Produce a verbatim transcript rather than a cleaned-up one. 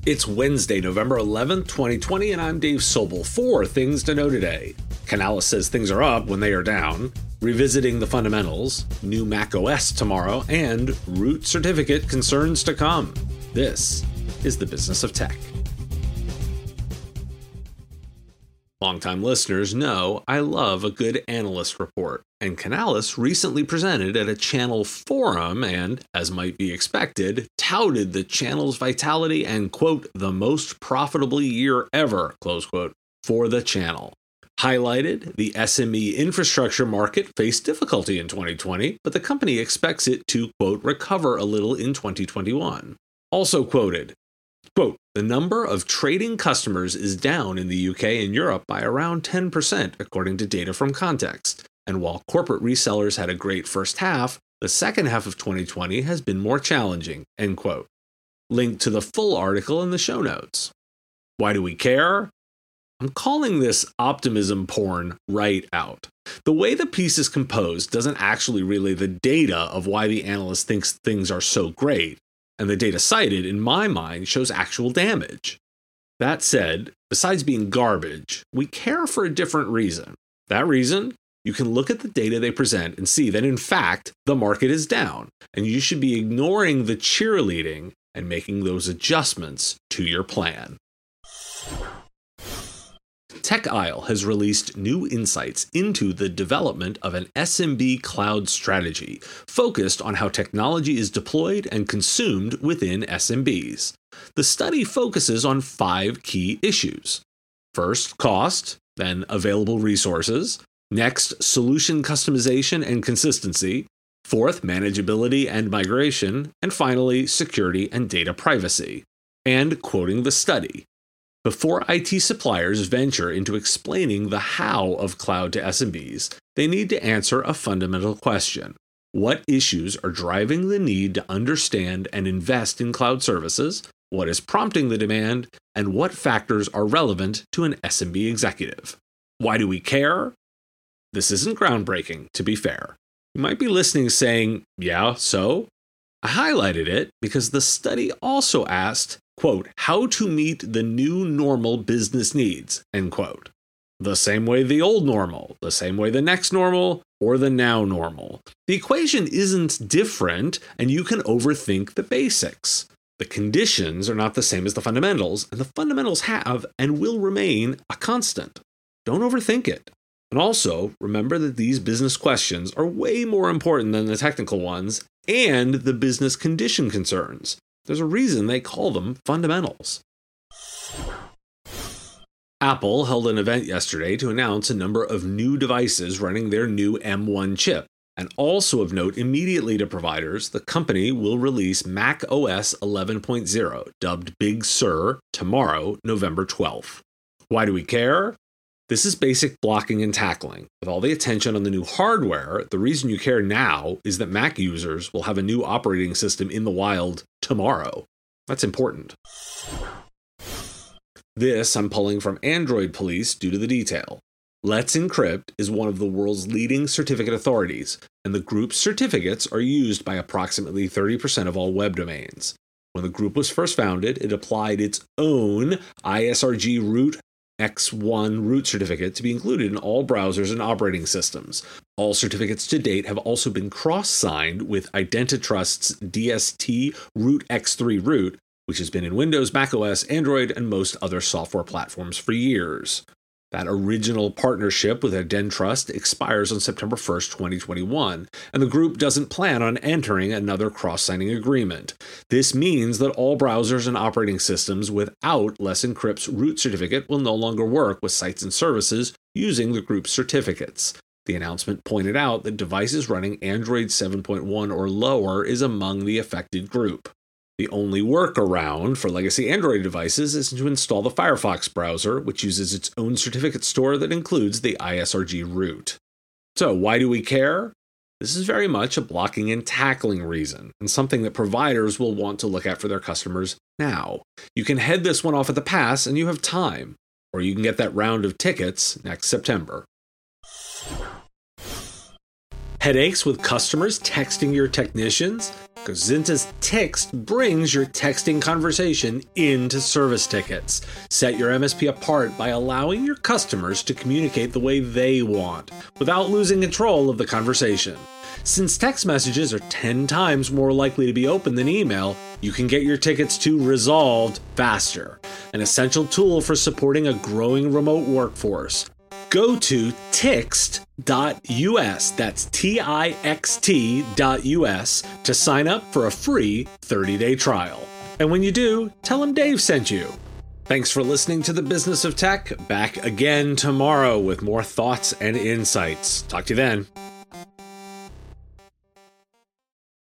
It's Wednesday, November eleventh, twenty twenty, and I'm Dave Sobel. Four things to know today. Canalys says things are up when they are down, revisiting the fundamentals, new macOS tomorrow, and root certificate concerns to come. This is the Business of Tech. Longtime listeners know I love a good analyst report, and Canalys recently presented at a channel forum and, as might be expected, touted the channel's vitality and, quote, the most profitable year ever, close quote, for the channel. Highlighted, the S M E infrastructure market faced difficulty in twenty twenty, but the company expects it to, quote, recover a little in twenty twenty-one. Also quoted, quote, the number of trading customers is down in the U K and Europe by around ten percent, according to data from Context. And while corporate resellers had a great first half, the second half of twenty twenty has been more challenging, end quote. Link to the full article in the show notes. Why do we care? I'm calling this optimism porn right out. The way the piece is composed doesn't actually relay the data of why the analyst thinks things are so great. And the data cited, in my mind, shows actual damage. That said, besides being garbage, we care for a different reason. That reason? You can look at the data they present and see that, in fact, the market is down, and you should be ignoring the cheerleading and making those adjustments to your plan. TechIsle has released new insights into the development of an S M B cloud strategy focused on how technology is deployed and consumed within S M Bs. The study focuses on five key issues. First, cost, then available resources. Next, solution customization and consistency. Fourth, manageability and migration. And finally, security and data privacy. And quoting the study, before I T suppliers venture into explaining the how of cloud to S M Bs, they need to answer a fundamental question. What issues are driving the need to understand and invest in cloud services? What is prompting the demand? And what factors are relevant to an S M B executive? Why do we care? This isn't groundbreaking, to be fair. You might be listening saying, yeah, so? I highlighted it because the study also asked, quote, how to meet the new normal business needs, end quote. The same way the old normal, the same way the next normal, or the now normal. The equation isn't different, and you can overthink the basics. The conditions are not the same as the fundamentals, and the fundamentals have and will remain a constant. Don't overthink it. And also, remember that these business questions are way more important than the technical ones and the business condition concerns. There's a reason they call them fundamentals. Apple held an event yesterday to announce a number of new devices running their new M one chip. And also of note immediately to providers, the company will release macOS eleven point oh, dubbed Big Sur, tomorrow, November twelfth. Why do we care? This is basic blocking and tackling. With all the attention on the new hardware, the reason you care now is that Mac users will have a new operating system in the wild tomorrow. That's important. This I'm pulling from Android Police due to the detail. Let's Encrypt is one of the world's leading certificate authorities, and the group's certificates are used by approximately thirty percent of all web domains. When the group was first founded, it applied its own I S R G root X one root certificate to be included in all browsers and operating systems. All certificates to date have also been cross-signed with Identitrust's D S T root X three root, which has been in Windows, macOS, Android, and most other software platforms for years. That original partnership with Identitrust expires on September first, twenty twenty-one, and the group doesn't plan on entering another cross-signing agreement. This means that all browsers and operating systems without Let's Encrypt's root certificate will no longer work with sites and services using the group's certificates. The announcement pointed out that devices running Android seven point one or lower is among the affected group. The only workaround for legacy Android devices is to install the Firefox browser, which uses its own certificate store that includes the I S R G root. So why do we care? This is very much a blocking and tackling reason, and something that providers will want to look at for their customers now. You can head this one off at the pass and you have time, or you can get that round of tickets next September. Headaches with customers texting your technicians? because Zinta's Tixt brings your texting conversation into service tickets. Set your M S P apart by allowing your customers to communicate the way they want, without losing control of the conversation. Since text messages are ten times more likely to be open than email, you can get your tickets to resolved faster, an essential tool for supporting a growing remote workforce. Go to tixt dot U S, that's T I X T dot U S, to sign up for a free thirty-day trial. And when you do, tell them Dave sent you. Thanks for listening to The Business of Tech. Back again tomorrow with more thoughts and insights. Talk to you then.